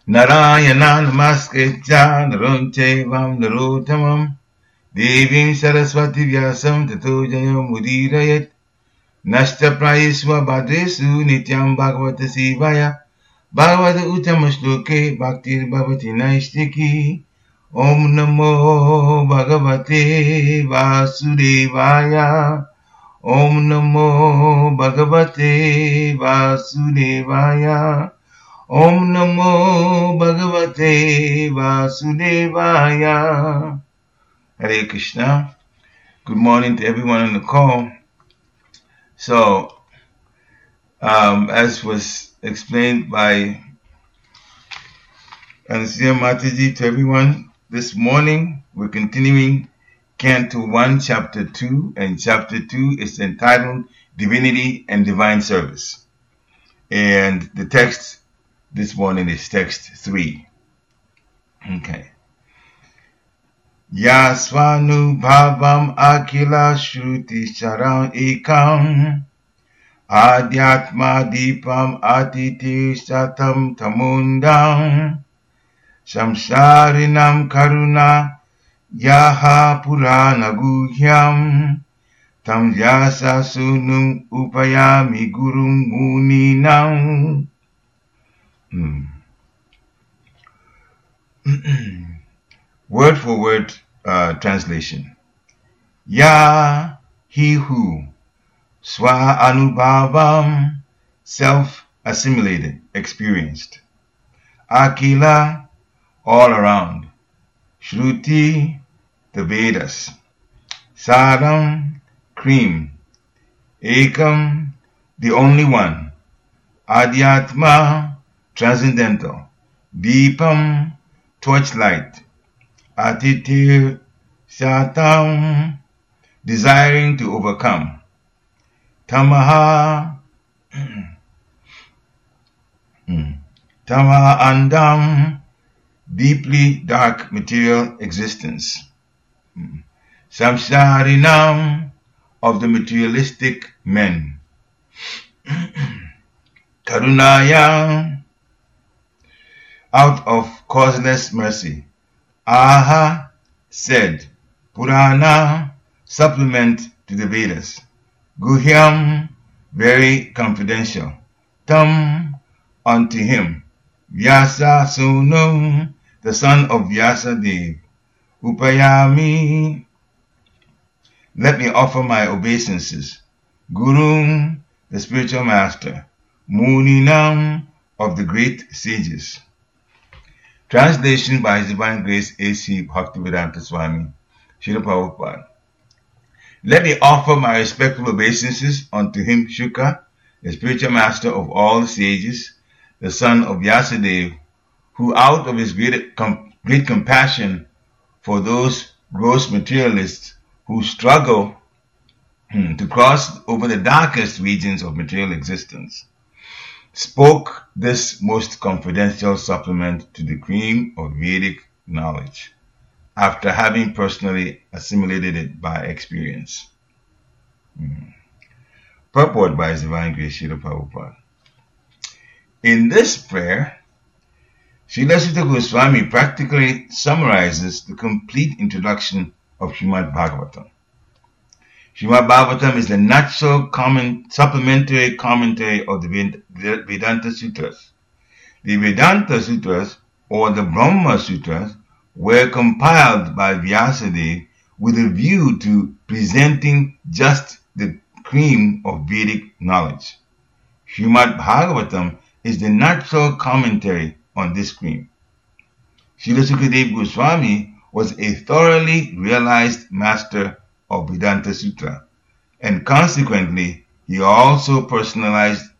Narayana namaskritya narunchevam narottamam Devim saraswati vyasam tato jayam mudirayat Nashta prayesva bhadresu nityam bhagavata sivaya Bhagavata uttama shloke bhaktir bhavati naistiki Om namo bhagavate vasudevaya Om namo bhagavate vasudevaya Om namo bhagavate vasudevaya. Hare Krishna. Good morning to everyone on the call. So, as was explained by Anastasia Mataji to everyone, this morning we're continuing Canto 1, Chapter 2, and Chapter 2 is entitled Divinity and Divine Service. And the text this morning is text 3. Okay. Yasvanu bhavam akila shruti sharam ekam adhyatma dipam atiti satam tamundam samsarinam karuna yaha purana guhyam tam yasa sunum upayami gurum muninam. Word for word translation. Ya, he who, swa anubhavam, self-assimilated, experienced. Akila, all around. Shruti, the Vedas. Saram, cream. Ekam, the only one. Adhyatma, transcendental. Deepam, torchlight. Atitir Satam, desiring to overcome. Tamaha, Tamaha Andam, deeply dark material existence. Samsarinam, of the materialistic men. Karunaya, out of causeless mercy. Aha, said, Purana, supplement to the Vedas. Guhyam, very confidential. Tam, unto him. Vyasa Sunum, the son of Vyasa Dev. Upayami, let me offer my obeisances. Guru, the spiritual master. Muninam, of the great sages. Translation by His Divine Grace A.C. Bhaktivedanta Swami, Srila Prabhupada. Let me offer my respectful obeisances unto him, Shuka, the spiritual master of all the sages, the son of Vyasadeva, who out of his great compassion for those gross materialists who struggle to cross over the darkest regions of material existence, spoke this most confidential supplement to the cream of Vedic knowledge, after having personally assimilated it by experience. Purport by His Divine Grace, Srila Prabhupada. In this prayer, Srila Sutta Goswami practically summarizes the complete introduction of Srimad Bhagavatam. Srimad Bhagavatam is the natural supplementary commentary of the Vedanta Sutras. The Vedanta Sutras, or the Brahma Sutras, were compiled by Vyasadeva with a view to presenting just the cream of Vedic knowledge. Srimad Bhagavatam is the natural commentary on this cream. Srila Sukadeva Goswami was a thoroughly realized master of Vedanta Sutra, and consequently he also personally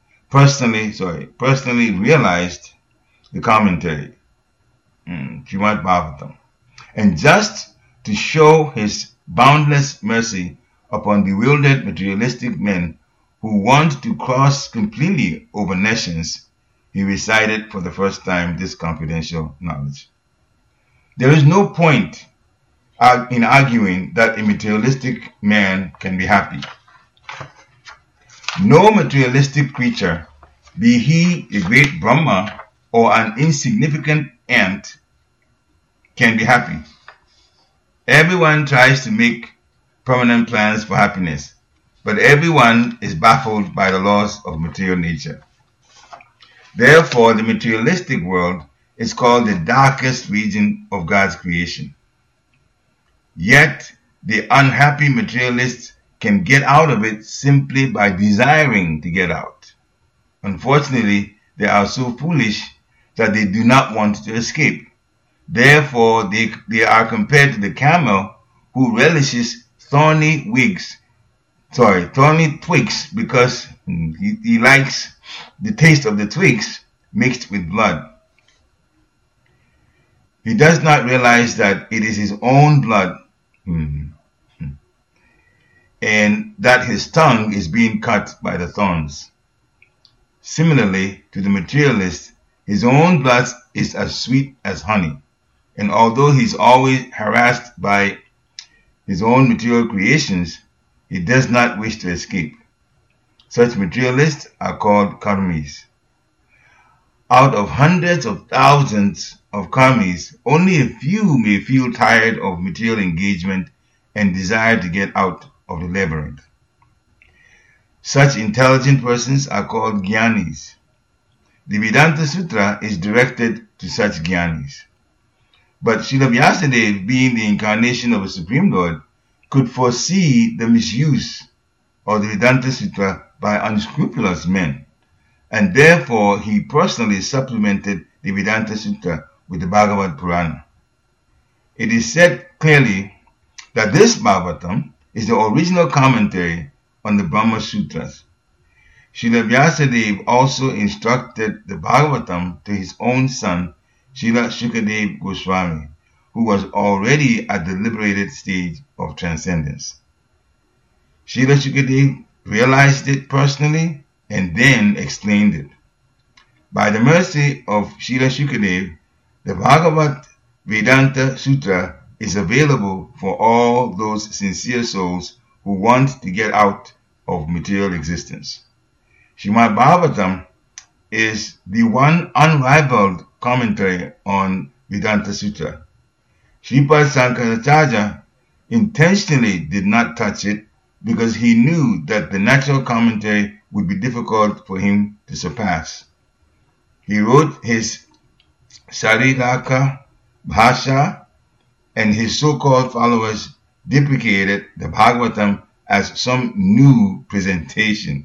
realized the commentary, Srimad Bhagavatam. And just to show his boundless mercy upon bewildered materialistic men who want to cross completely over nations, he recited for the first time this confidential knowledge. There is no point in arguing that a materialistic man can be happy. No materialistic creature, be he a great Brahma or an insignificant ant can be happy. Everyone tries to make permanent plans for happiness, but everyone is baffled by the laws of material nature. Therefore, the materialistic world is called the darkest region of God's creation. Yet, the unhappy materialists can get out of it simply by desiring to get out. Unfortunately, they are so foolish that they do not want to escape. Therefore, they are compared to the camel who relishes thorny twigs because he likes the taste of the twigs mixed with blood. He does not realize that it is his own blood and that his tongue is being cut by the thorns. Similarly, to the materialist, his own blood is as sweet as honey, and although he's always harassed by his own material creations, he does not wish to escape. Such materialists are called karmis. Out of hundreds of thousands of karmis, only a few may feel tired of material engagement and desire to get out of the labyrinth. Such intelligent persons are called jnanis. The Vedanta Sutra is directed to such jnanis. But Srila Vyasadeva, being the incarnation of a Supreme Lord, could foresee the misuse of the Vedanta Sutra by unscrupulous men, and therefore he personally supplemented the Vedanta Sutra with the Bhagavad Purana. It is said clearly that this Bhagavatam is the original commentary on the Brahma Sutras. Srila Vyasadeva also instructed the Bhagavatam to his own son, Srila Shukadeva Goswami, who was already at the liberated stage of transcendence. Srila Shukadeva realized it personally and then explained it. By the mercy of Srila Shukadeva, the Bhagavad Vedanta Sutra is available for all those sincere souls who want to get out of material existence. Srimad Bhagavatam is the one unrivaled commentary on Vedanta Sutra. Sripad Sankaracharya intentionally did not touch it because he knew that the natural commentary would be difficult for him to surpass. He wrote his Sariraka Bhasha, and his so-called followers deprecated the Bhagavatam as some new presentation.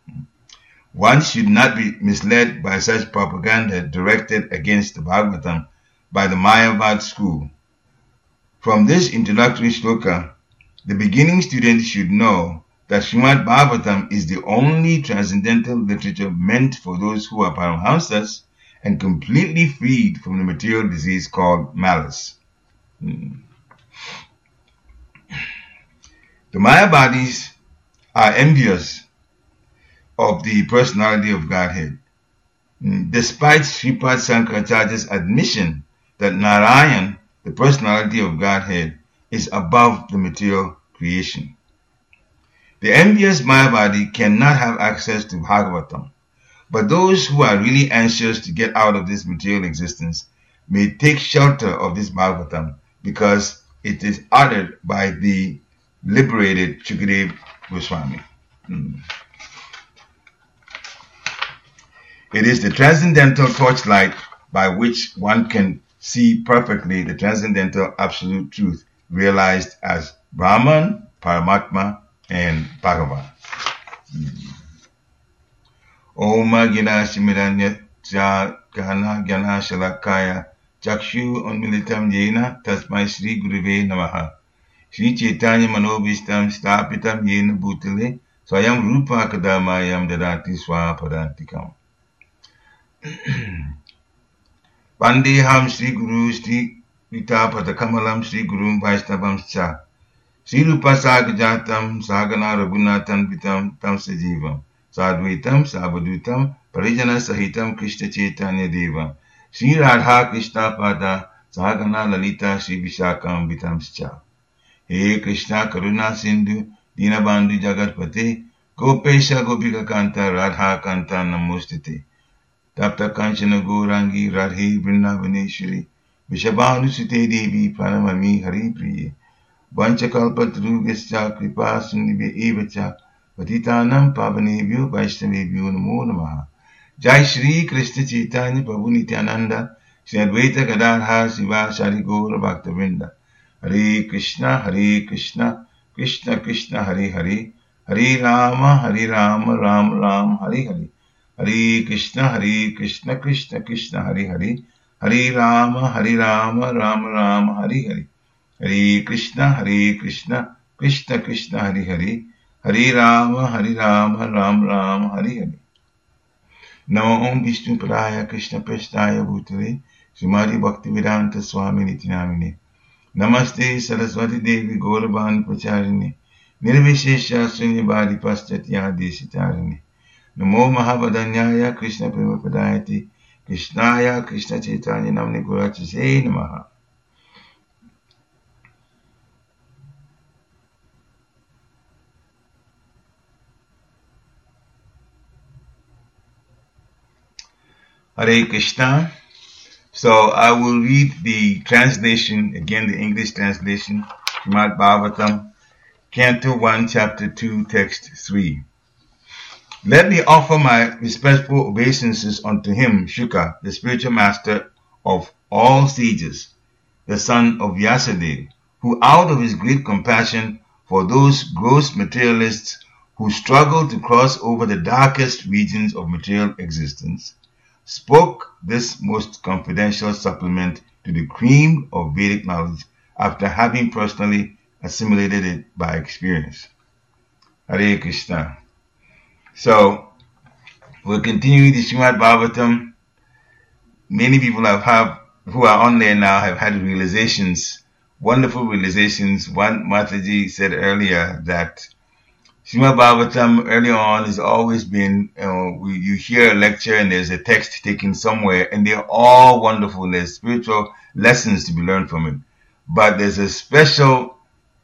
One should not be misled by such propaganda directed against the Bhagavatam by the Mayavad school. From this introductory shloka, the beginning student should know that Srimad Bhagavatam is the only transcendental literature meant for those who are Paramhamsas and completely freed from the material disease called malice. The Mayavadis are envious of the personality of Godhead, despite Sripad Sankaracharya's admission that Narayan, the personality of Godhead, is above the material creation. The envious Mayavadi cannot have access to Bhagavatam, but those who are really anxious to get out of this material existence may take shelter of this Bhagavatam because it is uttered by the liberated Shukadeva Goswami. It is the transcendental torchlight by which one can see perfectly the transcendental absolute truth realized as Brahman, Paramatma, and Bhagavan. Om Gina Shimiranya Gana Gana Shalakaya Chakshu Unmilitam Yena Tasmai Sri Guruve Namaha Sri Chaitanya Manobishtam Stapitam Yena Bhutale Swayam Rupa Kadamayam Dadati Swapadantikam. Vandeham Sri Guru Sri Vitapada Kamalam Sri Guru Vaishnavam Cha Sri Rupa Sagajatam Sagana Raghunathan Pitam Tam Sajivam Sadvaitam Savadutam Parijana Sahitam Krishna Chaitanya Devam Sri Radha Krishna Pada Sagana Lalita Sri Vishakam Vitam Cha. He Krishna Karuna Sindhu Dinabandhu Jagatpate Gopesha Gopika Kanta Radha Kanta Namostite. Tapta Kanchana Gourangi Radhe Vrindavaneshwari Vishabhanusute Devi Pranamami Hari Priye Vanchakalpatarubhyascha Kripa Sindhubhya evacha Patitanam Pavanebhyo Vaishnavebhyo Namo Namaha. Jai Shri Krishna Chaitanya Prabhu Nityananda Shri Advaita Gadadhar Sivasari Gaura Bhaktavrinda. Hare Krishna, Krishna Krishna, Hare Hare, Hare Rama, Rama Rama, Hare Hare. Hare Krishna, Krishna Krishna, Hare Hare, Hare Rama, Rama Rama, Hare Hare. Hare Krishna, Krishna Krishna, Hare Hare, Hare Rama, Rama Rama, Hare Hare. Namo Om Vishnu Padaya Krishna Prasthaya Bhutale Srimati Bhaktivedanta Swami Nitinamine. Namaste Saraswati Devi Gaurabhan Pracharini Nirvishesha Srinyabhadi Paschatya Desitarini. Namo Mahavadanyaya Krishna Prema Padayati Krishnaya Krishna Chaitanya Namni Gurachise Namaha. Hare Krishna. So I will read the translation, again the English translation, Srimad Bhagavatam, Canto 1, Chapter 2, Text 3. Let me offer my respectful obeisances unto him, Shuka, the spiritual master of all sages, the son of Vyasadeva, who out of his great compassion for those gross materialists who struggle to cross over the darkest regions of material existence, spoke this most confidential supplement to the cream of Vedic knowledge after having personally assimilated it by experience. Hare Krishna. So, we're continuing the Srimad Bhagavatam. Many people who are on there now have had realizations, wonderful realizations. One Mataji said earlier that Srimad Bhagavatam early on has always been, you hear a lecture and there's a text taken somewhere and they're all wonderful. There's spiritual lessons to be learned from it. But there's a special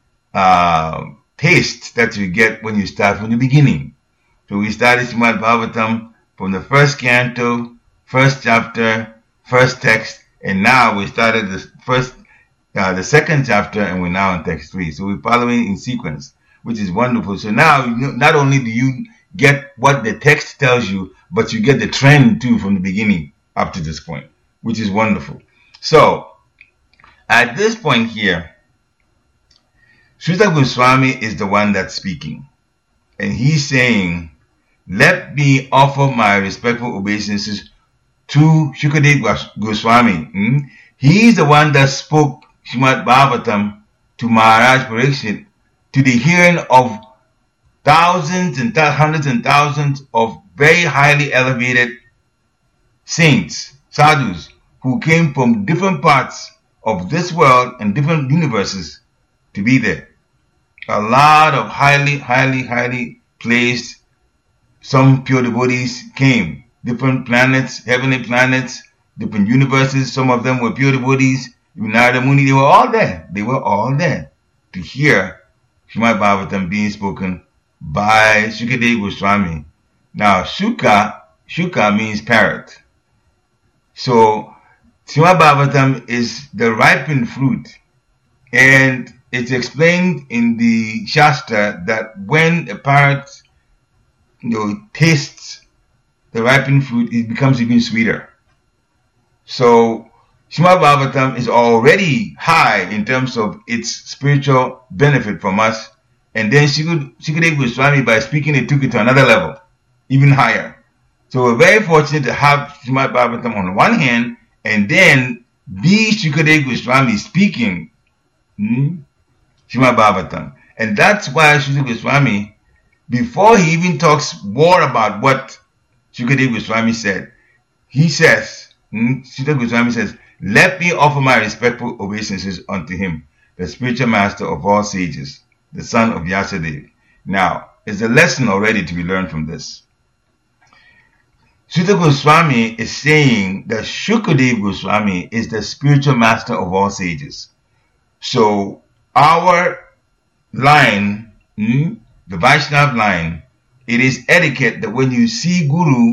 taste that you get when you start from the beginning. So we started Srimad Bhagavatam from the first canto, first chapter, first text, and now we started the second chapter and we're now in text 3. So we're following in sequence, which is wonderful. So now, not only do you get what the text tells you, but you get the trend too from the beginning up to this point, which is wonderful. So, at this point here, Srita Goswami is the one that's speaking. And he's saying, let me offer my respectful obeisances to Shukadev Goswami. He's the one that spoke Srimad Bhagavatam to Maharaj Parikshit to the hearing of thousands and hundreds and thousands of very highly elevated saints, sadhus, who came from different parts of this world and different universes to be there. A lot of highly placed, some pure devotees came. Different planets, heavenly planets, different universes. Some of them were pure devotees. Narada Muni, they were all there. They were all there to hear Srimad Bhagavatam being spoken by Shukadev Goswami. Now, Shuka means parrot. So, Srimad Bhagavatam is the ripened fruit. And it's explained in the Shastra that when a parrot tastes the ripened fruit, it becomes even sweeter. So, Srimad Bhagavatam is already high in terms of its spiritual benefit from us. And then Shukadev Goswami, by speaking it, took it to another level, even higher. So we're very fortunate to have Srimad Bhagavatam on one hand, and then be Shukadev Goswami speaking Srimad Bhagavatam. And that's why Shukadev Goswami, before he even talks more about what Shukadev Goswami said, he says, Shukadev Goswami says, let me offer my respectful obeisances unto him, the spiritual master of all sages, the son of Vyasadeva. Now, there's a lesson already to be learned from this. Shukadev Goswami is saying that Shukadev Goswami is the spiritual master of all sages. So, our line, the Vaishnava line, it is etiquette that when you see Guru,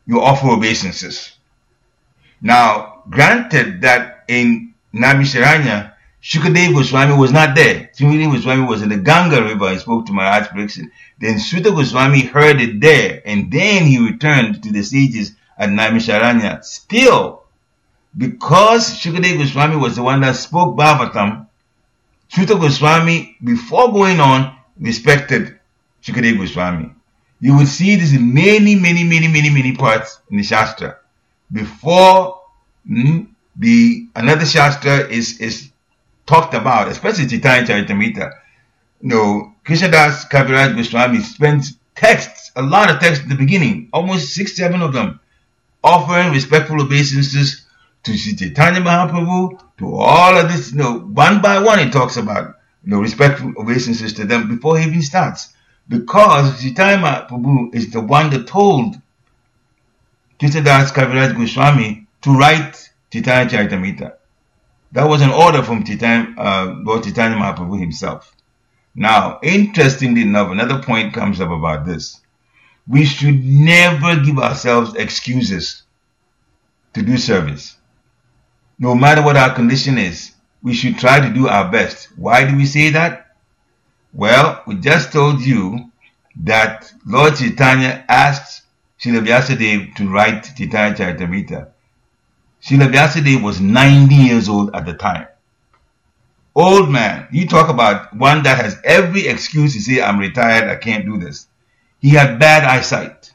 you offer obeisances. Now, granted that in Naimisharanya, Shukadev Goswami was not there. Shukadev Goswami was in the Ganga River and spoke to Maharaj Pariksit. Then Suta Goswami heard it there, and then he returned to the sages at Naimisharanya. Still, because Shukadev Goswami was the one that spoke Bhagavatam, Suta Goswami, before going on, respected Shukadev Goswami. You will see this in many parts in the Shastra. Before another Shastra is talked about, especially Chaitanya Charitamrita. Krishnadas Kaviraj Goswami spends texts, a lot of texts at the beginning, almost 6-7 of them, offering respectful obeisances to Sri Chaitanya Mahaprabhu, to all of this, one by one he talks about, respectful obeisances to them before he even starts. Because Chaitanya Mahaprabhu is the one that told Krishnadas Kaviraj Goswami to write Chaitanya Charitamrita. That was an order from Lord Chaitanya Mahaprabhu himself. Now, interestingly enough, another point comes up about this. We should never give ourselves excuses to do service. No matter what our condition is, we should try to do our best. Why do we say that? Well, we just told you that Lord Chaitanya asked Srila Vyasadeva to write Chaitanya Charitamrita. Srila Vyasadeva was 90 years old at the time. Old man. You talk about one that has every excuse to say, I'm retired, I can't do this. He had bad eyesight.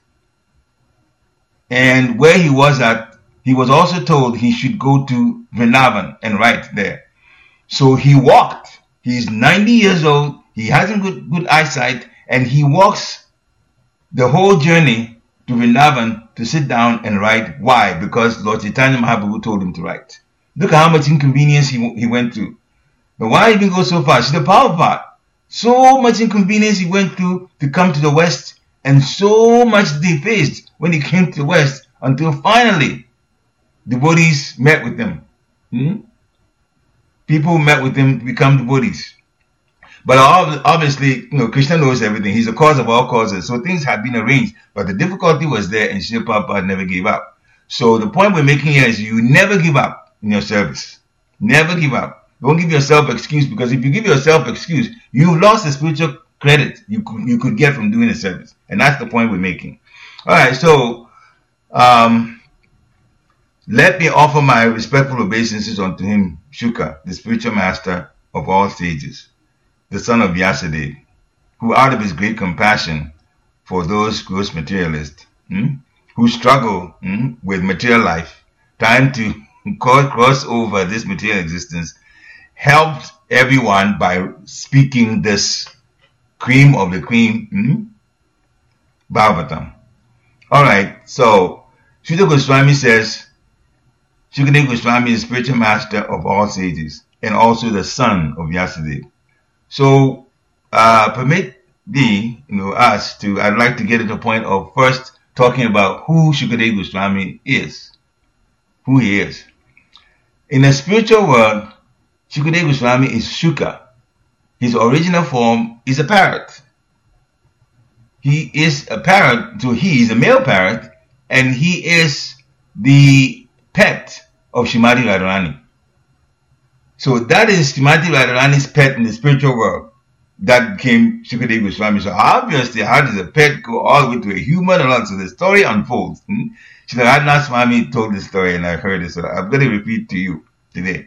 And where he was at, he was also told he should go to Vrindavan and write there. So he walked. He's 90 years old, he hasn't good eyesight, and he walks the whole journey to Vrindavan to sit down and write. Why? Because Lord Chaitanya Mahaprabhu told him to write. Look at how much inconvenience he went through. But why even go so far? Srila Prabhupada, so much inconvenience he went through to come to the West, and so much they faced when he came to the West, until finally devotees met with him. People met with him to become devotees. But obviously, Krishna knows everything. He's the cause of all causes. So things had been arranged, but the difficulty was there, and Srila Prabhupada never gave up. So the point we're making here is you never give up in your service. Never give up. Don't give yourself excuse, because if you give yourself excuse, you've lost the spiritual credit you could get from doing the service. And that's the point we're making. Alright, so let me offer my respectful obeisances unto him, Shuka, the spiritual master of all sages, the son of Vyasadeva, who out of his great compassion for those gross materialists who struggle with material life, trying to cross over this material existence, helped everyone by speaking this cream of the cream, Bhagavatam. Alright, so Shuddha Goswami says, Shukadeva Goswami is spiritual master of all sages and also the son of Vyasadeva. So, permit thee, I'd like to get to the point of first talking about who Shukadeva Goswami is, who he is. In the spiritual world, Shukadeva Goswami is Shuka. His original form is a parrot. He is a parrot, so he is a male parrot, and he is the pet of Srimati Radharani. So that is Srimati Radharani's pet in the spiritual world. That became Shukadeva Goswami. So obviously, how does a pet go all the way to a human? And so the story unfolds. Srila Radhanath Swami told this story, and I heard it, so I'm going to repeat to you today.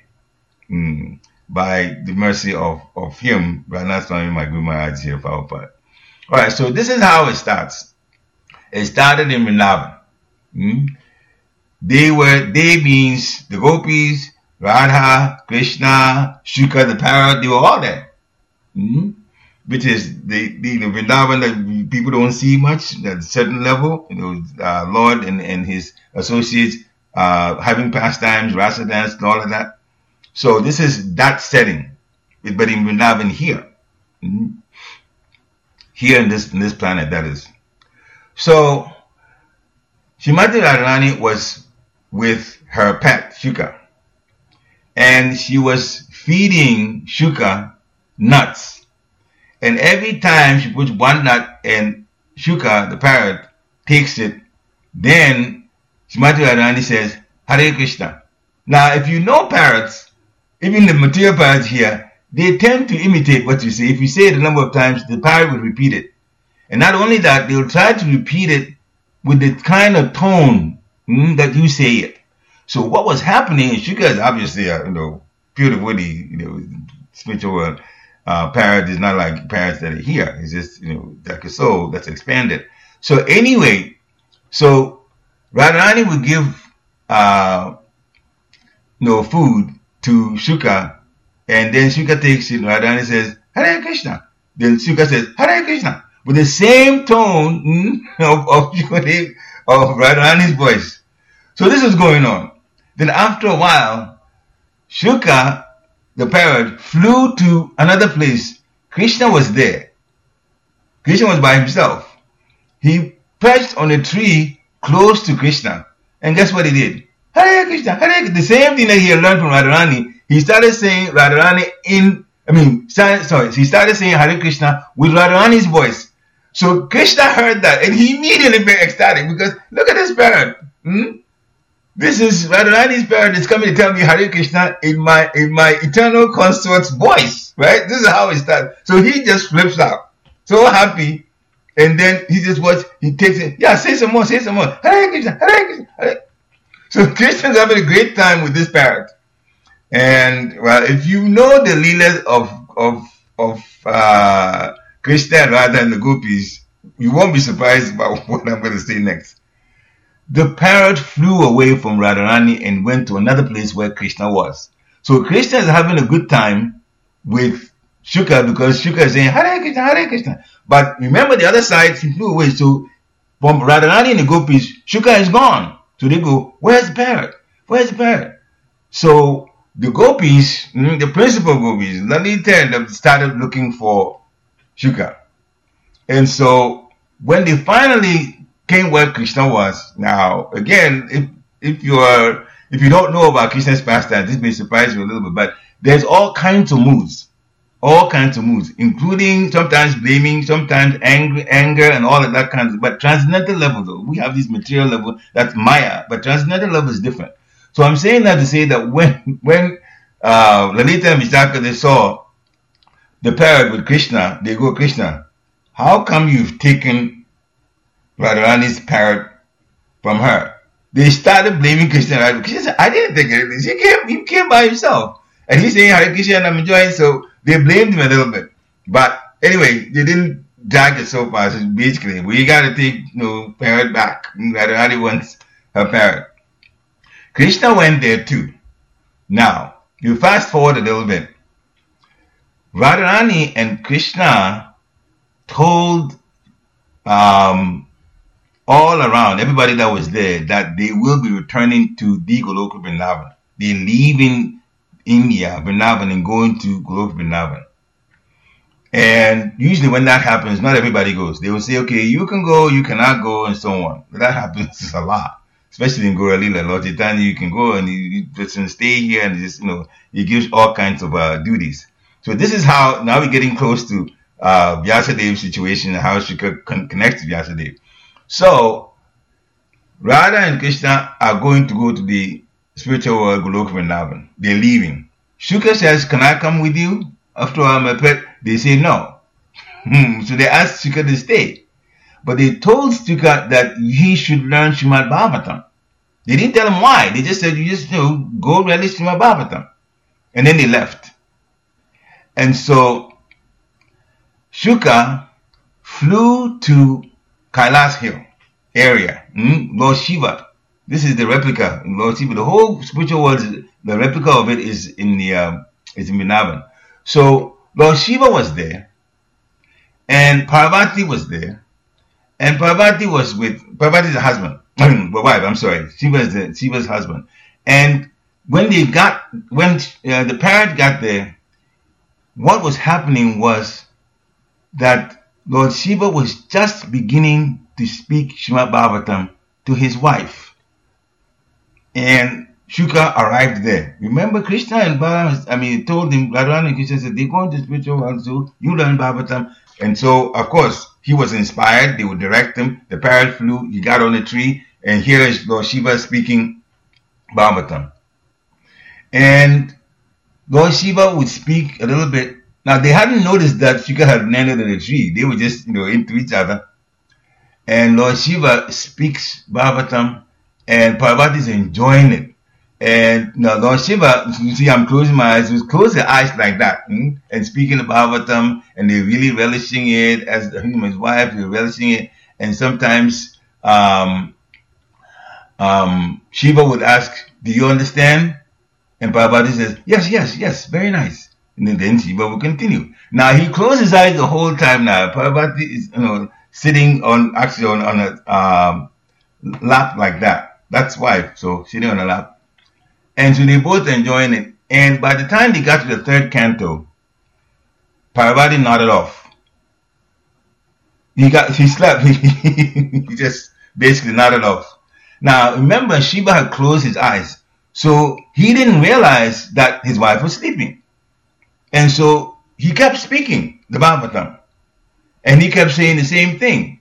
By the mercy of him, Radhanath Swami, my Guru Maharaj here, Prabhupada. Alright, so this is how it starts. It started in Vrindavan. They means the gopis, Radha, Krishna, Shuka the parrot, they were all there. Which is the Vrindavan that people don't see much at a certain level. Lord and his associates having pastimes, rasa dance, and all of that. So this is that setting, but in Vrindavan here. Here in this planet, that is. So Srimati Radharani was with her pet, Shuka. And she was feeding Shuka nuts. And every time she puts one nut and Shuka, the parrot, takes it Then Srimati Radharani says, Hare Krishna. Now, if you know parrots, even the material parrots here, they tend to imitate what you say. If you say it a number of times, the parrot will repeat it. And not only that, they will try to repeat it with the kind of tone that you say it. So what was happening, and Shuka is obviously a beautiful, spiritual world. Parrot is not like parrots that are here. It's just like a soul that's expanded. So anyway, Radharani would give food to Shuka, and then Shuka takes it. Radharani says Hare Krishna. Then Shuka says Hare Krishna with the same tone of Radharani's voice. So this is going on. Then after a while, Shuka, the parrot, flew to another place. Krishna was there. Krishna was by himself. He perched on a tree close to Krishna. And guess what he did? Hare Krishna, Hare Krishna. The same thing that he had learned from Radharani. He started saying Radharani he started saying Hare Krishna with Radharani's voice. So Krishna heard that and he immediately became ecstatic because look at this parrot. This is Radharani's parrot is coming to tell me Hare Krishna in my eternal consort's voice, right? This is how it starts. So he just flips out, so happy, and then he takes it. Yeah, say some more. Hare Krishna, Hare Krishna, Hare. So Krishna's having a great time with this parrot. And well, if you know the leelas of Krishna and Radha and the gopis, you won't be surprised about what I'm going to say next. The parrot flew away from Radharani and went to another place where Krishna was. So Krishna is having a good time with Shuka because Shuka is saying Hare Krishna, Hare Krishna. But remember the other side, he flew away. So from Radharani and the gopis, Shuka is gone. So they go, where's the parrot? Where's the parrot? So the gopis, the principal gopis, Lalita and them started looking for Shuka. And so when they finally came where Krishna was, now again, if you don't know about Krishna's pastime, this may surprise you a little bit, but there's all kinds of moods, including sometimes blaming, sometimes anger, and all of that kind of. But transcendental level, though, we have this material level that's Maya, but transcendental level is different. So I'm saying that to say that when Lalita and Vishaka, they saw the parrot with Krishna, they go, Krishna, how come you've taken Radharani's parrot from her? They started blaming Krishna. Krishna said, I didn't take it. He came by himself. And he's saying Hare Krishna and I'm enjoying. So they blamed him a little bit. But anyway, they didn't drag it so far. So basically, we got to take parrot back. Radharani wants her parrot. Krishna went there too. Now, you fast forward a little bit. Radharani and Krishna told all around, everybody that was there, that they will be returning to the Goloka Vrindavan. They're leaving India, Vrindavan, and going to Goloka Vrindavan. And usually when that happens, not everybody goes. They will say, okay, you can go, you cannot go, and so on. But that happens a lot, especially in Gaura Lila. Lord Chaitanya, you can go and you just stay here and just, he gives all kinds of duties. So this is how, now we're getting close to Vyasadev's situation and how she could connect to Vyasadeva. So, Radha and Krishna are going to go to the spiritual world, Goloka Vrindavan. They're leaving. Shuka says, can I come with you? After all, my pet, they say no. So they asked Shuka to stay. But they told Shuka that he should learn Srimad Bhagavatam. They didn't tell him why. They just said, you just go read Srimad Bhagavatam. And then they left. And so, Shuka flew to Kailas Hill area, Lord Shiva. This is the replica, Lord Shiva. The whole spiritual world, the replica of it is in Vrindavan. So Lord Shiva was there, and Parvati was there, and Parvati is the husband, wife. I'm sorry, Shiva's husband. And when the parrot got there, what was happening was that Lord Shiva was just beginning to speak Srimad Bhagavatam to his wife. And Shuka arrived there. Remember, Krishna and Balaram, told him, Radharani and Krishna said, they're going to spiritual world, so you learn Bhagavatam. And so, of course, he was inspired. They would direct him. The parrot flew. He got on a tree. And here is Lord Shiva speaking Bhagavatam. And Lord Shiva would speak a little bit. Now, they hadn't noticed that Shuka had landed in a tree. They were just, into each other. And Lord Shiva speaks Bhagavatam, and Parvati is enjoying it. And now Lord Shiva, you see, I'm closing my eyes. Just close your eyes like that, and speaking the Bhagavatam, and they're really relishing it as him and his wife. They're relishing it, and sometimes Shiva would ask, "Do you understand?" And Parvati says, "Yes, very nice." And then Shiva will continue. Now he closes his eyes the whole time. Now Parvati is, sitting on a lap like that. That's wife, so sitting on a lap. And so they both enjoying it. And by the time they got to the third canto, Parvati nodded off. He slept. He just basically nodded off. Now remember, Shiva had closed his eyes, so he didn't realize that his wife was sleeping. And so he kept speaking the Bhagavatam. And he kept saying the same thing.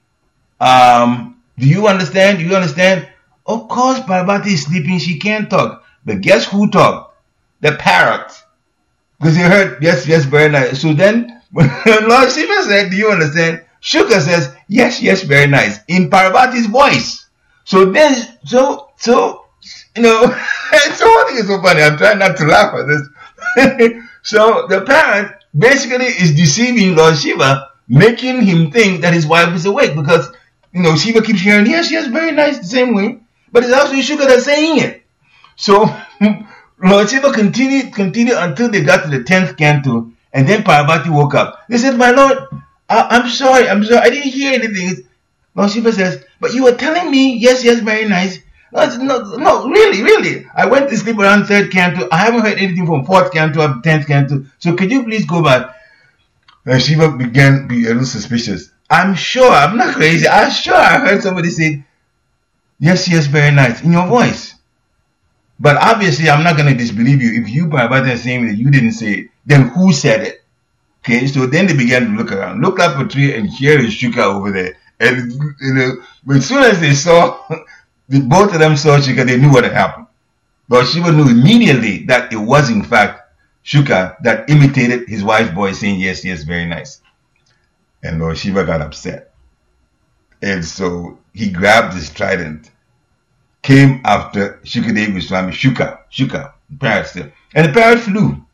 Do you understand? Do you understand? Of course, Parvati is sleeping. She can't talk. But guess who talked? The parrot. Because he heard, yes, very nice. So then, when Lord Shiva said, do you understand? Shuka says, yes, very nice. In Parvati's voice. So then, so I think it's so funny. I'm trying not to laugh at this. So the parrot basically is deceiving Lord Shiva, making him think that his wife is awake, because Shiva keeps hearing yes, very nice, the same way, but it's actually Shuka that's saying it. So Lord Shiva continued until they got to the 10th canto, and then Parvati woke up. They said, "My Lord, I'm sorry, I didn't hear anything." Lord Shiva says, "But you were telling me yes, very nice." No, really. I went to sleep around 3rd canto. I haven't heard anything from 4th canto or 10th canto. So could you please go back? And Shiva began to be a little suspicious. I'm sure, I'm not crazy. I heard somebody say, yes, very nice, in your voice. But obviously, I'm not going to disbelieve you. If you, Parvati, are saying that you didn't say it, then who said it? Okay, so then they began to look around. Look up a tree, and here is Shuka over there. And, but as soon as they saw, both of them saw Shuka, they knew what had happened. Lord Shiva knew immediately that it was, in fact, Shuka that imitated his wife's voice saying, yes, very nice. And Lord Shiva got upset. And so he grabbed his trident, came after Shukadev Goswami, Shuka, the parrot still. And the parrot flew.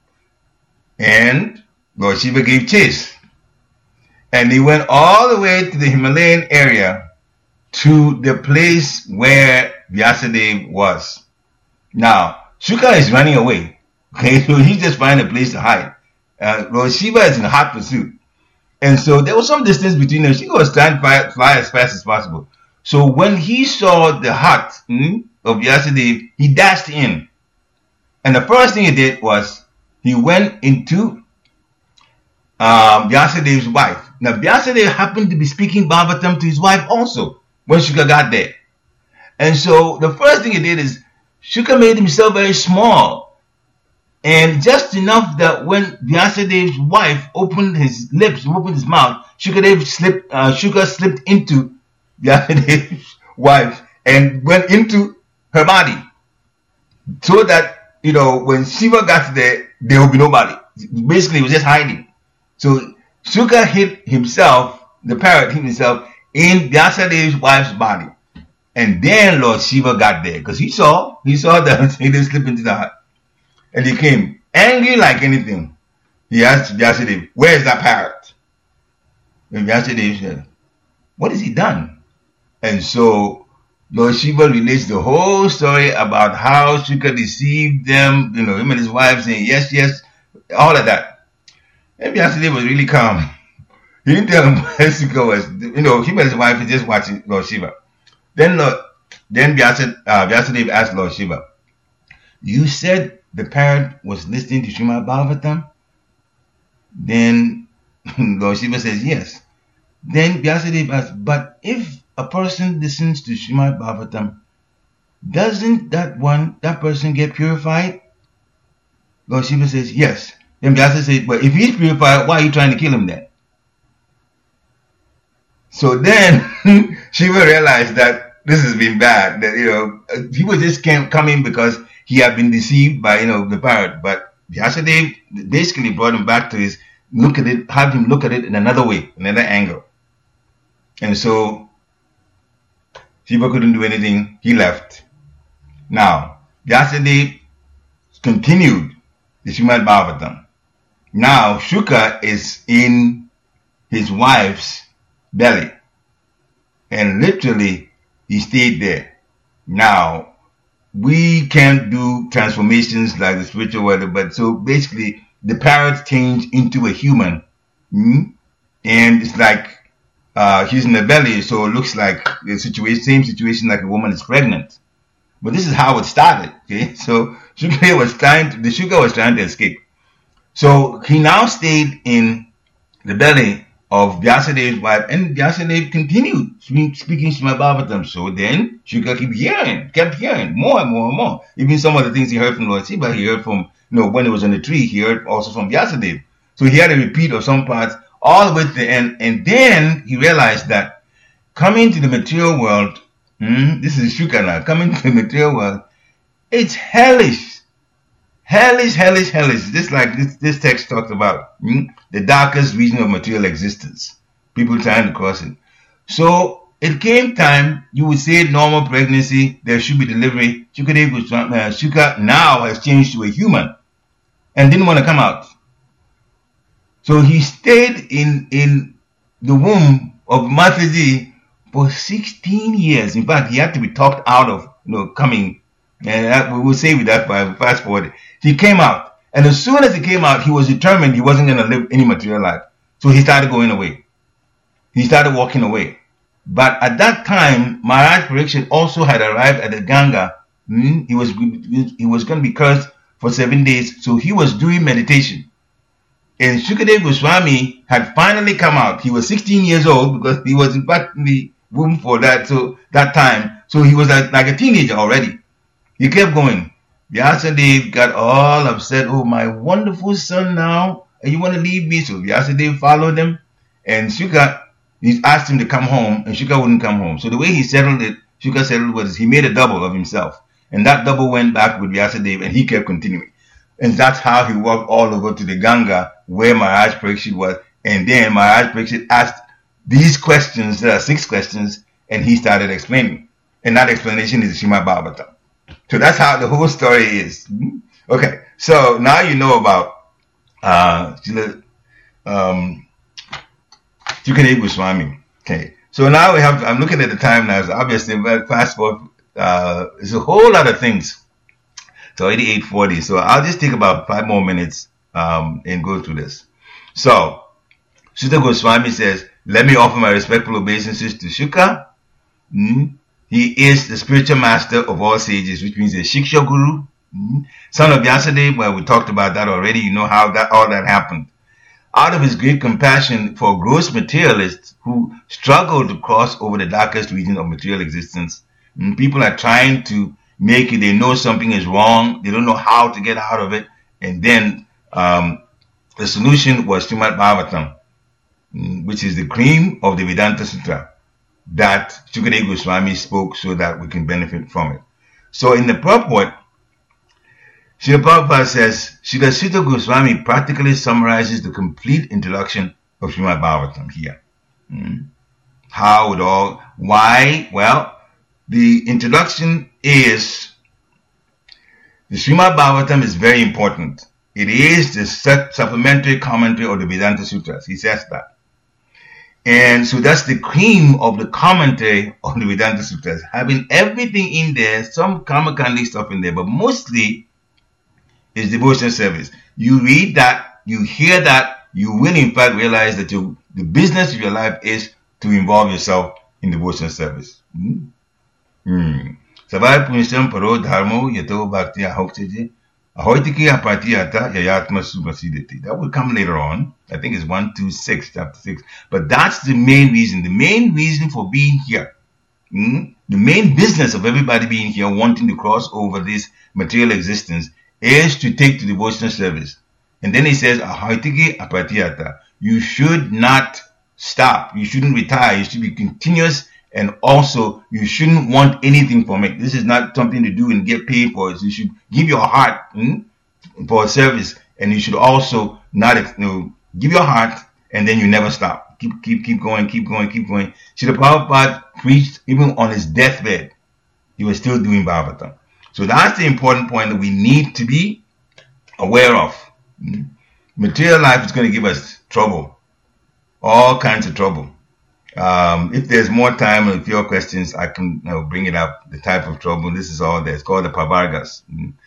And Lord Shiva gave chase. And they went all the way to the Himalayan area, to the place where Vyasadeva was. Now, Shuka is running away. Okay, so he's just finding a place to hide. Lord Shiva is in hot pursuit. And so there was some distance between them. Shiva was trying to fly as fast as possible. So when he saw the hut of Vyasadeva, he dashed in. And the first thing he did was he went into Vyasadeva's wife. Now Vyasadeva happened to be speaking Bhagavatam to his wife also when Shuka got there. And so the first thing he did is Shuka made himself very small. And just enough that when Vyasadeva's wife opened his lips, opened his mouth, Shuka slipped into Vyasadeva's wife and went into her body. So that, when Shiva got there would be nobody. Basically, he was just hiding. So Shuka hid himself, the parrot hid himself in Vyasadeva's wife's body. And then Lord Shiva got there because he saw that he didn't slip into the hut. And he came angry like anything. He asked Vyasadeva, "Where is that parrot?" And Vyasadeva said, "What has he done?" And so Lord Shiva relates the whole story about how Shuka deceived them, him and his wife saying yes, all of that. And Vyasadeva was really calm. He didn't tell him where Shuka was. Him and his wife were just watching Lord Shiva. Then Vyasadeva asked Lord Shiva, "You said the parrot was listening to Srimad Bhagavatam?" Then Lord Shiva says yes. Then Vyasadeva asks, "But if a person listens to Srimad Bhagavatam, doesn't that person get purified?" Lord Shiva says yes. Then Vyasa says, "Well, if he's purified, why are you trying to kill him then?" So then Shiva realized that this has been bad. That, people just can't come in because he had been deceived by, the parrot. But Vyasadeva basically brought him back to his look at it, have him look at it in another way, another angle. And so Shiva couldn't do anything. He left. Now, Vyasadeva continued the Srimad Bhagavatam. Now, Shuka is in his wife's belly. And literally, he stayed there. Now, we can't do transformations like the spiritual world, but so basically, the parrot changed into a human. And it's like he's in the belly, so it looks like the same situation like a woman is pregnant. But this is how it started. Okay, so the Shuka was trying to escape. So he now stayed in the belly of Vyasadeva's wife, and Vyasadeva continued speaking Srimad Bhagavatam. So then Shuka kept hearing more and more and more. Even some of the things he heard from Lord Shiva, he heard from, when he was on the tree, he heard also from Vyasadeva. So he had a repeat of some parts all the way to the end, and then he realized that coming to the material world, this is Shuka now, coming to the material world, it's hellish. Hellish. Just like this text talks about, the darkest region of material existence. People trying to cross it. So it came time, you would say normal pregnancy, there should be delivery. Shuka now has changed to a human and didn't want to come out. So he stayed in the womb of Mataji for 16 years. In fact, he had to be talked out of coming. And we will say with that by fast forward. He came out. And as soon as he came out, he was determined he wasn't going to live any material life. So he started going away. He started walking away. But at that time, Maharaj Parikshit also had arrived at the Ganga. He was going to be cursed for 7 days. So he was doing meditation. And Shukadeva Goswami had finally come out. He was 16 years old because he was in fact in the womb for that time. So he was like a teenager already. He kept going. Vyasadeva got all upset. Oh, my wonderful son now. And you want to leave me? So Vyasadeva followed him. And Shuka, he asked him to come home. And Shuka wouldn't come home. So the way Shuka settled was he made a double of himself. And that double went back with Vyasadeva. And he kept continuing. And that's how he walked all over to the Ganga where Maharaj Parikshit was. And then Maharaj Parikshit asked these questions. There are 6 questions. And he started explaining. And that explanation is Srimad Bhagavatam. So that's how the whole story is. Okay, so now you know about Shukadeva Goswami. Okay, so now I'm looking at the time now, so obviously, fast forward, there's a whole lot of things. So 88:40. So I'll just take about 5 more minutes and go through this. So Shukadeva Goswami says, let me offer my respectful obeisances to Shuka. He is the spiritual master of all sages, which means a Shiksha Guru, son of Vyasadeva. Well, we talked about that already. You know how all that happened. Out of his great compassion for gross materialists who struggle to cross over the darkest region of material existence, people are trying to make it. They know something is wrong. They don't know how to get out of it. And then the solution was Srimad Bhagavatam, which is the cream of the Vedanta Sutra that Shukadeva Goswami spoke so that we can benefit from it. So in the purport, Srila Prabhupada says, Srila Sutta Goswami practically summarizes the complete introduction of Srimad Bhagavatam here. Why? Well, the introduction is, the Srimad Bhagavatam is very important. It is the supplementary commentary of the Vedanta Sutras. He says that. And so that's the cream of the commentary on the Vedanta Sutras, having everything in there, some Karmakandi stuff in there, but mostly is devotional service. You read that, you hear that, you will in fact realize that the business of your life is to involve yourself in devotional service. Savai Punisham Paro Dharmo Yato Bhakti Ahokteje Ahoitiki Apatiyata Yayatma Subasiditi. That will come later on. I think it's 126, chapter 6. But that's the main reason. The main reason for being here. The main business of everybody being here, wanting to cross over this material existence, is to take to devotional service. And then he says, Ahoitiki Apatiyata. You should not stop. You shouldn't retire. You should be continuous And also, you shouldn't want anything from it. This is not something to do and get paid for it. You should give your heart for a service, and you should also not give your heart, and then you never stop. Keep going. Srila Prabhupada preached even on his deathbed. He was still doing Bhagavatam. So that's the important point that we need to be aware of. Material life is going to give us trouble, all kinds of trouble. If there's more time and fewer questions, I can bring it up, the type of trouble. This is all there. It's called the Pavargas.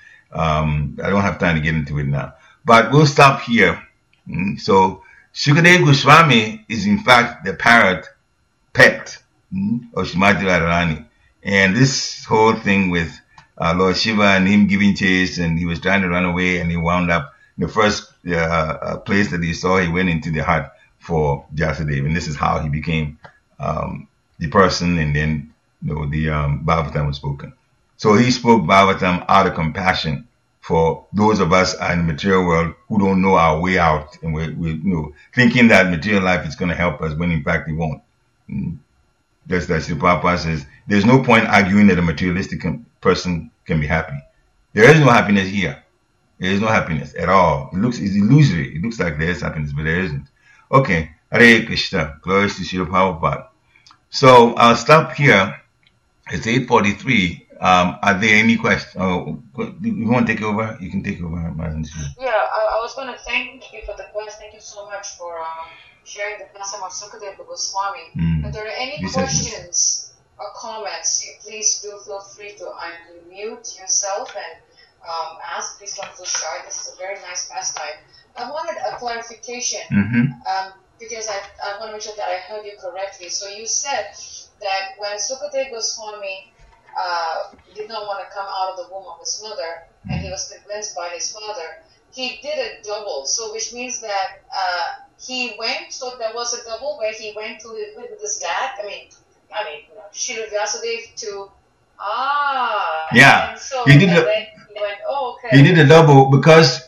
I don't have time to get into it now. But we'll stop here. So Shukadev Goswami is in fact the parrot pet of Srimati Radharani. And this whole thing with Lord Shiva and him giving chase, and he was trying to run away, and he wound up the first place that he saw, he went into the hut for Vyasadeva, and this is how he became the person, and then the Bhagavatam was spoken. So he spoke Bhagavatam out of compassion for those of us in the material world who don't know our way out, and we're thinking that material life is going to help us when in fact it won't. Just as the Prabhupada says, there's no point arguing that a materialistic person can be happy. There is no happiness here. There is no happiness at all. It's illusory. It looks like there is happiness, but there isn't. Okay, Hare Krishna. Glory to Srila Prabhupada. So I'll stop here. It's 8:43. Are there any questions? You want to take over? You can take over. Yeah, I was going to thank you for the question. Thank you so much for sharing the blessing of Sukadeva Goswami. If there are any questions or comments, please do feel free to unmute yourself and ask. Please don't feel shy. This is a very nice pastime. I wanted a clarification because I want to make sure that I heard you correctly. So you said that when Sukadeva Goswami did not want to come out of the womb of his mother, and he was convinced by his father, he did a double. So which means that he went. So there was a double where he went to live with his dad. I mean, Srila Vyasadeva to yeah. And so he did then he went. Oh, okay. He did a double because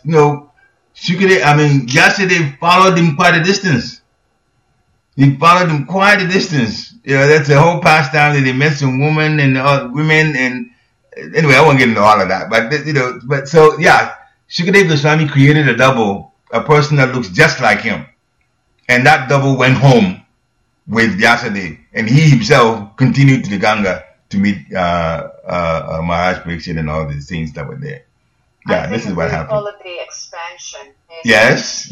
Vyasadeva followed him quite a distance. He followed him quite a distance. That's the whole pastime that they met some women and women, and anyway, I won't get into all of that. But so yeah, Sukadeva Goswami created a double, a person that looks just like him, and that double went home with Vyasadeva, and he himself continued to the Ganga to meet Maharaj Pariksit and all these things that were there. Yeah, this is what happened. Call it the expansion. Yes.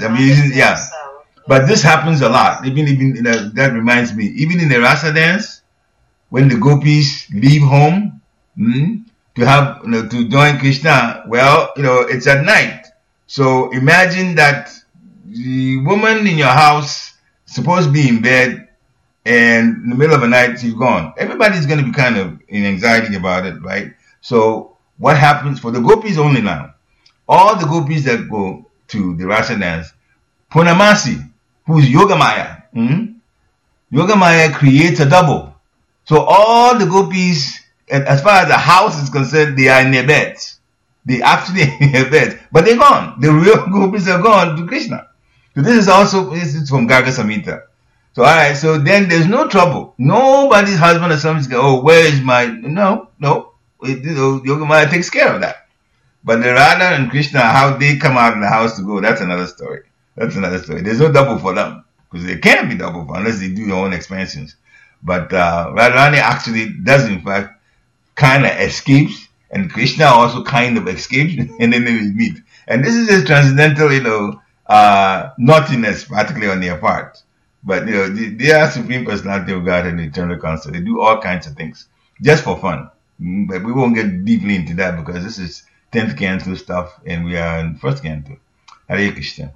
But this happens a lot. Even that reminds me. Even in the rasa dance, when the gopis leave home to have to join Krishna, it's at night. So imagine that the woman in your house supposed to be in bed, and in the middle of the night she's gone. Everybody's going to be kind of in anxiety about it, right? So what happens for the gopis only now? All the gopis that go to the rasa dance, Purnamasi, who's Yogamaya. Yogamaya creates a double. So all the gopis, as far as the house is concerned, they are in their beds. They actually in their beds. But they're gone. The real gopis are gone to Krishna. So this is from Garga Samhita. So alright, so then there's no trouble. Nobody's husband or something go, where is my... No. Yogamaya takes care of that. But the Radha and Krishna, how they come out of the house to go, that's another story. There's no double for them, because there can't be double for unless they do their own expansions. But Radharani actually does, in fact, kind of escapes, and Krishna also kind of escapes, and then they meet. And this is just transcendental, naughtiness, particularly on their part. But they are Supreme Personality of God and the Eternal Council. They do all kinds of things just for fun. But we won't get deeply into that because this is 10th Canto stuff, and we are in 1st Canto. Hare Krishna.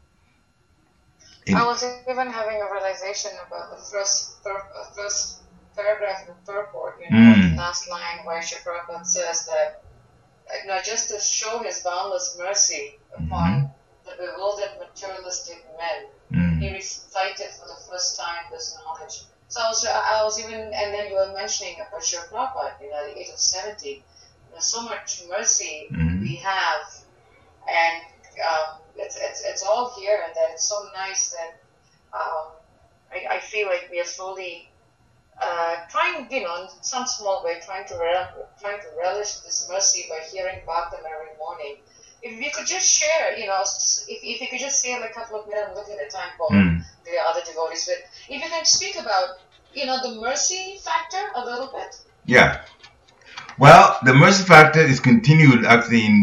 I was even having a realization about the first paragraph in the purport, the last line where Srila Prabhupada says that, just to show his boundless mercy upon the bewildered materialistic men, he recited for the first time this knowledge. So I was even, and then you were mentioning about Srila Prabhupada, at the age of 70, so much mercy we have, and it's all here, and that it's so nice that I feel like we are slowly trying, in some small way, trying to relish this mercy by hearing Bhaktam every morning. If you could just share, if you could just say a couple of minutes, I'm looking at the time for the other devotees, but if you can speak about, the mercy factor a little bit. Yeah. Well, the mercy factor is continued actually in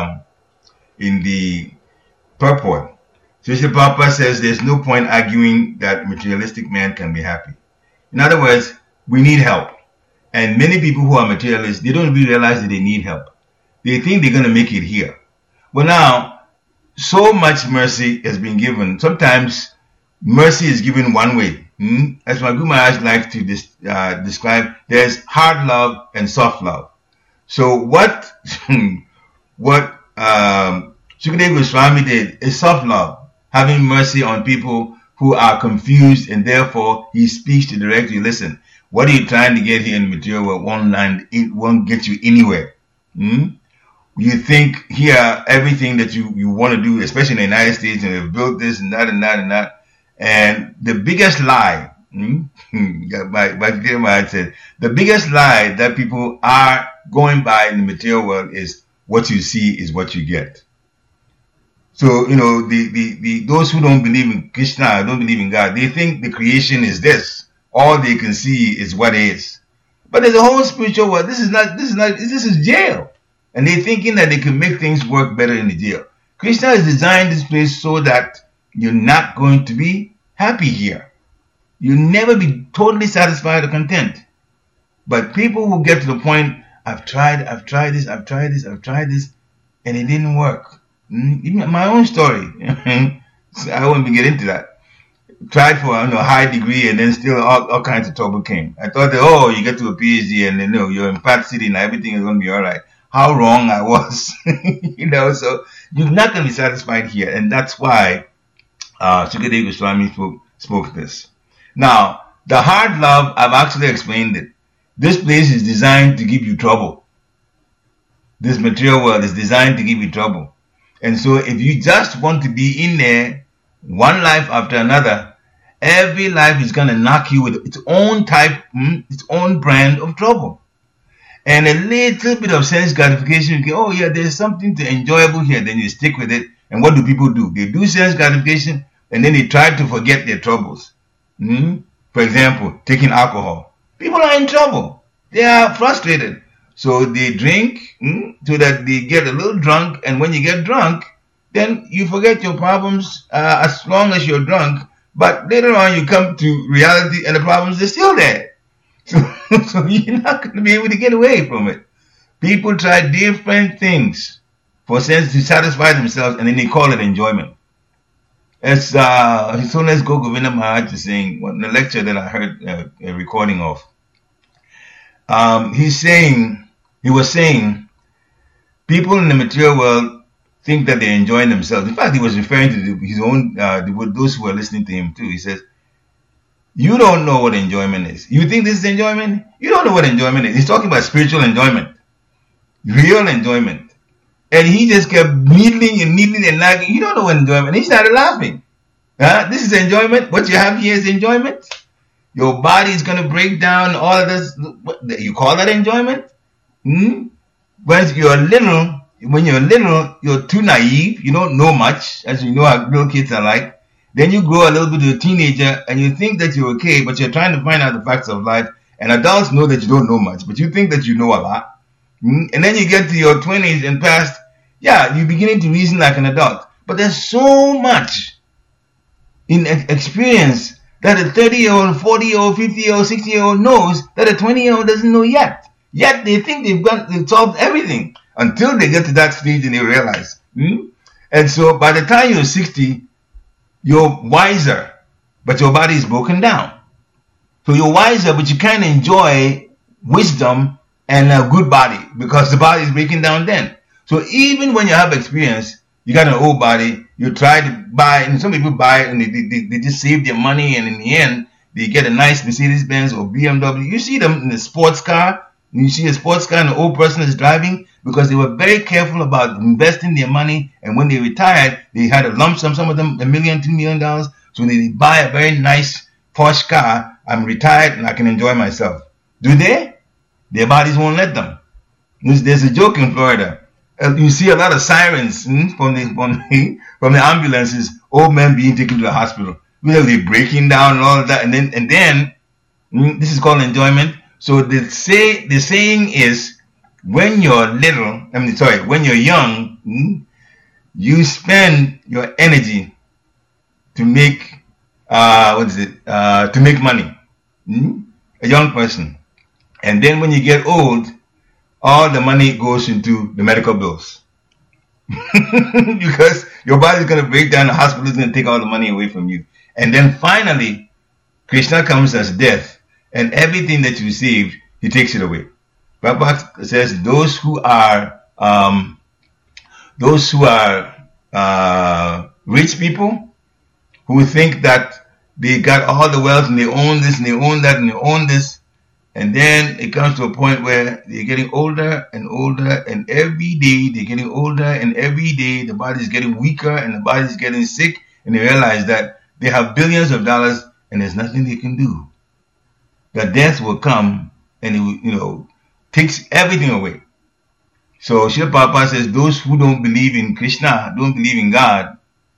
the purport. So Srila Prabhupada says there's no point arguing that materialistic man can be happy. In other words, we need help. And many people who are materialists, they don't really realize that they need help. They think they're going to make it here. Well, now, so much mercy has been given. Sometimes mercy is given one way. As my Guru Maharaj likes to describe, there's hard love and soft love. So what Sukadeva Goswami did is soft love, having mercy on people who are confused, and therefore he speaks to directly, listen, what are you trying to get here in the material world? It won't get you anywhere. You think here everything that you want to do, especially in the United States, and they've built this and that and that and that. And the biggest lie, said, the biggest lie that people are going by in the material world is what you see is what you get. So, those who don't believe in Krishna, don't believe in God, they think the creation is this. All they can see is what is. But there's a whole spiritual world. This is jail. And they're thinking that they can make things work better in the jail. Krishna has designed this place so that you're not going to be happy here. You'll never be totally satisfied or content. But people who get to the point, I've tried this, and it didn't work. Even my own story. I won't get into that. Tried for a high degree, and then still all kinds of trouble came. I thought that, you get to a PhD and then you're in Pat City and everything is going to be all right. How wrong I was. So you're not going to be satisfied here. And that's why Sukadeva Goswami spoke this. Now, the hard love, I've actually explained it. This place is designed to give you trouble. This material world is designed to give you trouble. And so if you just want to be in there, one life after another, every life is going to knock you with its own type, its own brand of trouble. And a little bit of sense gratification, there's something enjoyable here, then you stick with it. And what do people do? They do sense gratification, and then they try to forget their troubles. For example, taking alcohol. People are in trouble. They are frustrated. So they drink so that they get a little drunk, and when you get drunk, then you forget your problems as long as you're drunk. But later on, you come to reality, and the problems are still there. So you're not going to be able to get away from it. People try different things for sense to satisfy themselves, and then they call it enjoyment. As His Holiness Govinda Maharaj is saying in a lecture that I heard a recording of, he was saying, people in the material world think that they're enjoying themselves. In fact, he was referring to his own, those who are listening to him too. He says, you don't know what enjoyment is. You think this is enjoyment? You don't know what enjoyment is. He's talking about spiritual enjoyment. Real enjoyment. And he just kept needling and nagging. You don't know what enjoyment is. He started laughing. This is enjoyment. What you have here is enjoyment. Your body is going to break down, all of this. You call that enjoyment? When you're little, you're too naive. You don't know much, as you know how little kids are like. Then you grow a little bit to a teenager, and you think that you're okay, but you're trying to find out the facts of life. And adults know that you don't know much, but you think that you know a lot. And then you get to your 20s and past, you're beginning to reason like an adult. But there's so much in experience that a 30-year-old, 40-year-old, 50-year-old, 60-year-old knows that a 20-year-old doesn't know yet. Yet they think they've solved everything until they get to that stage and they realize. And so by the time you're 60, you're wiser, but your body is broken down. So you're wiser, but you can't enjoy wisdom and a good body because the body is breaking down then. So even when you have experience, you got an old body, you try to buy, and some people buy it and they just save their money, and in the end, they get a nice Mercedes-Benz or BMW. You see them in a sports car, and you see a sports car and the old person is driving because they were very careful about investing their money, and when they retired, they had a lump sum, some of them $1 million, $2 million, so they buy a very nice posh car, I'm retired and I can enjoy myself. Do they? Their bodies won't let them. There's a joke in Florida. You see a lot of sirens from the ambulances, old men being taken to the hospital. Really breaking down and all of that. And then this is called enjoyment. So the saying is, when you're when you're young, you spend your energy to make to make money. A young person. And then when you get old, all the money goes into the medical bills. Because your body's going to break down, the hospital is going to take all the money away from you. And then finally, Krishna comes as death, and everything that you received, he takes it away. Prabhupada says those who are rich people who think that they got all the wealth and they own this and they own that and they own this, and then it comes to a point where they're getting older and older, and every day they're getting older, and every day the body is getting weaker and the body is getting sick, and they realize that they have billions of dollars and there's nothing they can do. That death will come and it will, takes everything away. So Srila Prabhupada says those who don't believe in Krishna, don't believe in God,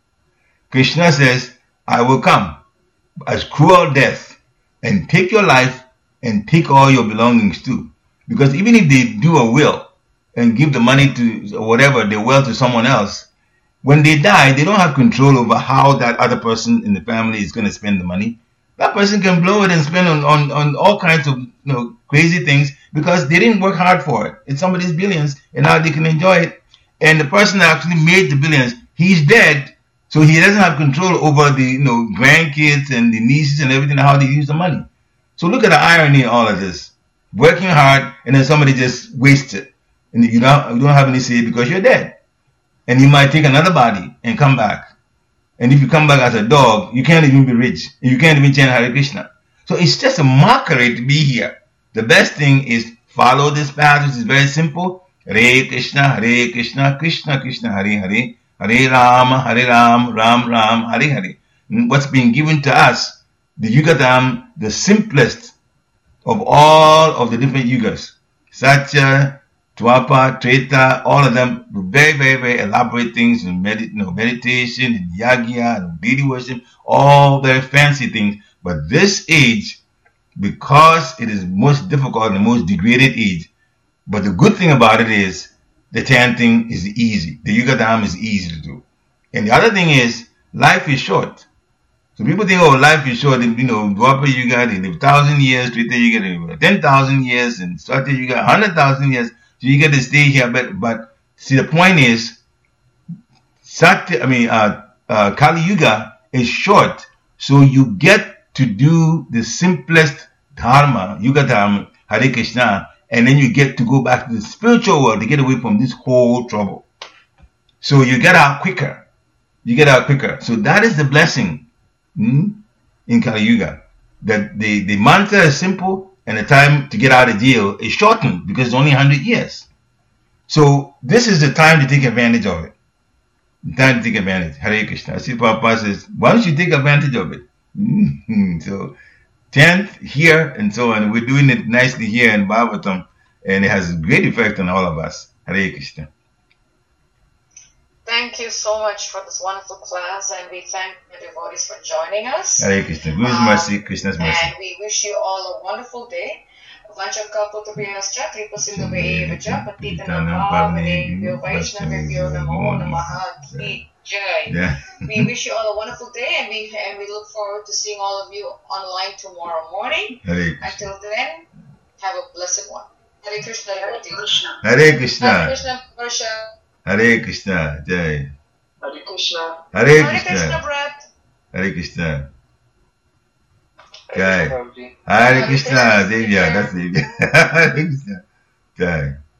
Krishna says, I will come as cruel death and take your life and take all your belongings too. Because even if they do a will and give the money to whatever, their wealth to someone else, when they die, they don't have control over how that other person in the family is going to spend the money. That person can blow it and spend on all kinds of crazy things because they didn't work hard for it. It's somebody's billions, and now they can enjoy it. And the person that actually made the billions, he's dead, so he doesn't have control over the grandkids and the nieces and everything, how they use the money. So look at the irony in all of this. Working hard, and then somebody just wastes it. And you don't have any say because you're dead. And you might take another body and come back. And if you come back as a dog, you can't even be rich. You can't even chant Hare Krishna. So it's just a mockery to be here. The best thing is follow this path, which is very simple. Hare Krishna, Krishna Krishna, Hare Hare. Hare Ram, Ram Ram, Hare Hare. What's being given to us, the Yugadam, the simplest of all of the different yugas. Satya, Dwapara, Treta, all of them, very, very, very elaborate things in meditation, and yagya, and deity worship, all very fancy things. But this age, because it is most difficult and the most degraded age, but the good thing about it is the chanting is easy. The Yugadam is easy to do. And the other thing is, life is short. So people think, life is short. Dwapara Yuga, they live 1,000 years, Treta Yuga, they live 10,000 years, and Satya Yuga, 100,000 years. So you get to stay here, but see, the point is, Kali Yuga is short, so you get to do the simplest dharma, Yuga Dharma, Hare Krishna, and then you get to go back to the spiritual world to get away from this whole trouble. So you get out quicker. So that is the blessing in Kali Yuga. That the mantra is simple, and the time to get out of jail is shortened because it's only 100 years. So this is the time to take advantage of it. Hare Krishna. See, Prabhupada says, why don't you take advantage of it? So chant here and so on. We're doing it nicely here in Bhagavatam, and it has a great effect on all of us. Hare Krishna. Thank you so much for this wonderful class, and we thank the devotees for joining us. Hare Krishna. Guru's mercy, Krishna's mercy. And we wish you all a wonderful day. Vanchakalpotabhyascha kripasindhuvevacha patitanam pavanebhyo vaishnavebhyo namo namaha ki jai. We wish you all a wonderful day, and we look forward to seeing all of you online tomorrow morning. Until then, have a blessed one. Hare Krishna. Hare Krishna. Hare Krishna. Hare Krishna, Jai. Hare Krishna. Hare Krishna. Brett. Hare Krishna. Jai. Hare Krishna, Devya. That's Devya. Hare Krishna. Jai.